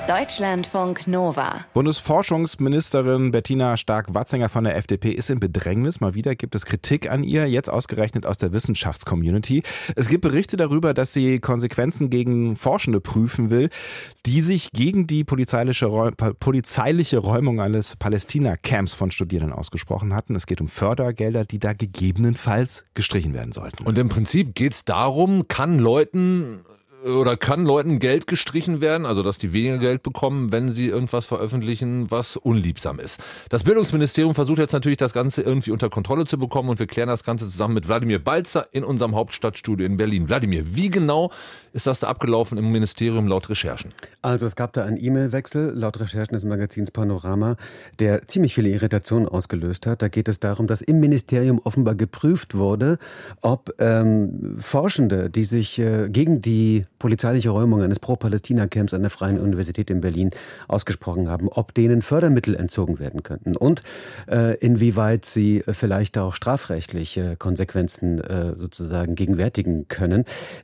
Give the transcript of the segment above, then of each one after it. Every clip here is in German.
Deutschlandfunk Nova. Bundesforschungsministerin Bettina Stark-Watzinger von der FDP ist in Bedrängnis. Mal wieder gibt es Kritik an ihr, jetzt ausgerechnet aus der Wissenschaftscommunity. Es gibt Berichte darüber, dass sie Konsequenzen gegen Forschende prüfen will, die sich gegen die polizeiliche Räumung eines Palästina-Camps von Studierenden ausgesprochen hatten. Es geht um Fördergelder, die da gegebenenfalls gestrichen werden sollten. Und im Prinzip geht es darum, können Leuten Geld gestrichen werden, also dass die weniger Geld bekommen, wenn sie irgendwas veröffentlichen, was unliebsam ist. Das Bildungsministerium versucht jetzt natürlich, das Ganze irgendwie unter Kontrolle zu bekommen, und wir klären das Ganze zusammen mit Wladimir Balzer in unserem Hauptstadtstudio in Berlin. Wladimir, wie genau ist das da abgelaufen im Ministerium laut Recherchen? Also es gab da einen E-Mail-Wechsel, laut Recherchen des Magazins Panorama, der ziemlich viele Irritationen ausgelöst hat. Da geht es darum, dass im Ministerium offenbar geprüft wurde, ob Forschende, die sich gegen die polizeiliche Räumung eines Pro-Palästina-Camps an der Freien Universität in Berlin ausgesprochen haben, ob denen Fördermittel entzogen werden könnten und inwieweit sie vielleicht auch strafrechtliche Konsequenzen sozusagen gegenwärtigen können.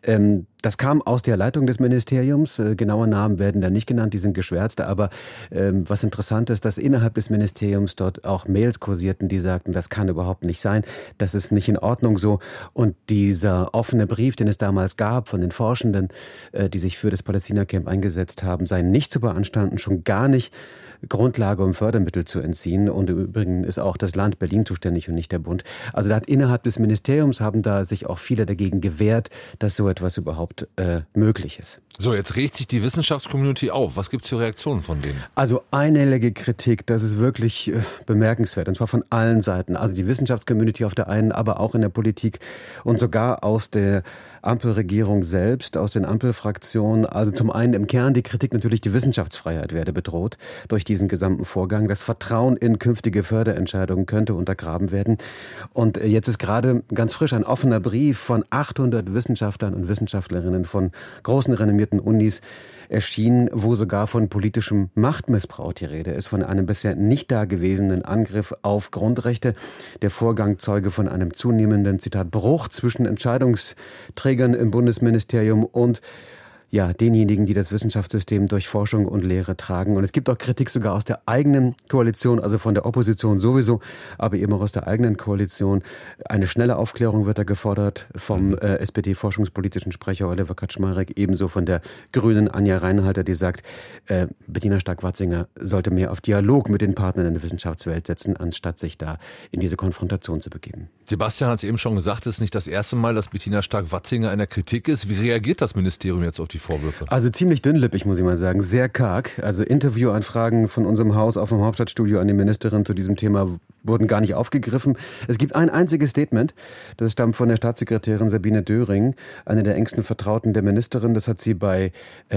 Das kam aus der Leitung des Ministeriums. Genaue Namen werden da nicht genannt, die sind geschwärzt. Aber was interessant ist, dass innerhalb des Ministeriums dort auch Mails kursierten, die sagten, das kann überhaupt nicht sein, das ist nicht in Ordnung so. Und dieser offene Brief, den es damals gab von den Forschenden, die sich für das Palästina-Camp eingesetzt haben, sei nicht zu beanstanden, schon gar nicht Grundlage, um Fördermittel zu entziehen. Und im Übrigen ist auch das Land Berlin zuständig und nicht der Bund. Also da hat innerhalb des Ministeriums haben da sich auch viele dagegen gewehrt, dass so etwas überhaupt möglich ist. So, jetzt regt sich die Wissenschaftscommunity auf. Was gibt es für Reaktionen von denen? Also einhellige Kritik, das ist wirklich bemerkenswert. Und zwar von allen Seiten. Also die Wissenschaftscommunity auf der einen, aber auch in der Politik und sogar aus der Ampelregierung selbst, aus den Ampelfraktionen. Also zum einen im Kern die Kritik natürlich, die Wissenschaftsfreiheit werde bedroht durch diesen gesamten Vorgang. Das Vertrauen in künftige Förderentscheidungen könnte untergraben werden. Und jetzt ist gerade ganz frisch ein offener Brief von 800 Wissenschaftlern und Wissenschaftlerinnen von großen renommierten Unis erschienen, wo sogar von politischem Machtmissbrauch die Rede ist, von einem bisher nicht dagewesenen Angriff auf Grundrechte. Der Vorgang zeuge von einem zunehmenden, Zitat, Bruch zwischen Entscheidungsträgern im Bundesministerium und denjenigen, die das Wissenschaftssystem durch Forschung und Lehre tragen. Und es gibt auch Kritik sogar aus der eigenen Koalition, also von der Opposition sowieso, aber eben auch aus der eigenen Koalition. Eine schnelle Aufklärung wird da gefordert vom SPD-forschungspolitischen Sprecher Oliver Kaczmarek, ebenso von der Grünen Anja Reinhalter, die sagt, Bettina Stark-Watzinger sollte mehr auf Dialog mit den Partnern in der Wissenschaftswelt setzen, anstatt sich da in diese Konfrontation zu begeben. Sebastian hat es eben schon gesagt, es ist nicht das erste Mal, dass Bettina Stark-Watzinger in der Kritik ist. Wie reagiert das Ministerium jetzt auf die Vorwürfe? Also ziemlich dünnlippig, muss ich mal sagen. Sehr karg. Also Interviewanfragen von unserem Haus auf dem Hauptstadtstudio an die Ministerin zu diesem Thema wurden gar nicht aufgegriffen. Es gibt ein einziges Statement, das stammt von der Staatssekretärin Sabine Döring, eine der engsten Vertrauten der Ministerin. Das hat sie bei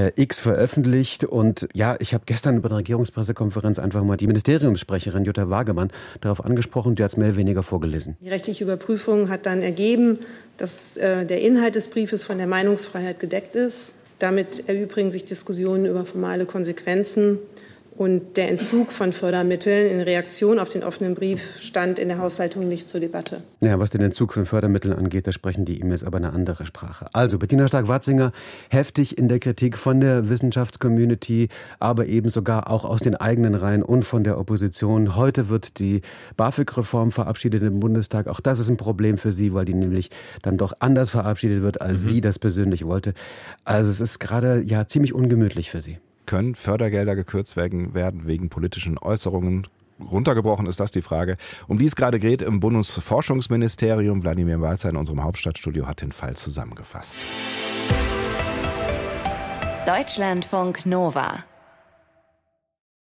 X veröffentlicht. Und ich habe gestern bei der Regierungspressekonferenz einfach mal die Ministeriumssprecherin Jutta Wagemann darauf angesprochen. Die hat es mehr oder weniger vorgelesen. Die rechtliche Überprüfung hat dann ergeben, dass der Inhalt des Briefes von der Meinungsfreiheit gedeckt ist. Damit erübrigen sich Diskussionen über formale Konsequenzen. Und der Entzug von Fördermitteln in Reaktion auf den offenen Brief stand in der Haushaltung nicht zur Debatte. Ja, was den Entzug von Fördermitteln angeht, da sprechen die E-Mails aber eine andere Sprache. Also Bettina Stark-Watzinger heftig in der Kritik von der Wissenschaftscommunity, aber eben sogar auch aus den eigenen Reihen und von der Opposition. Heute wird die BAföG-Reform verabschiedet im Bundestag. Auch das ist ein Problem für sie, weil die nämlich dann doch anders verabschiedet wird, als sie das persönlich wollte. Also es ist gerade ziemlich ungemütlich für sie. Können Fördergelder gekürzt werden wegen politischen Äußerungen? Runtergebrochen ist das die Frage, um die es gerade geht im Bundesforschungsministerium. Wladimir Balzer in unserem Hauptstadtstudio hat den Fall zusammengefasst. Deutschlandfunk Nova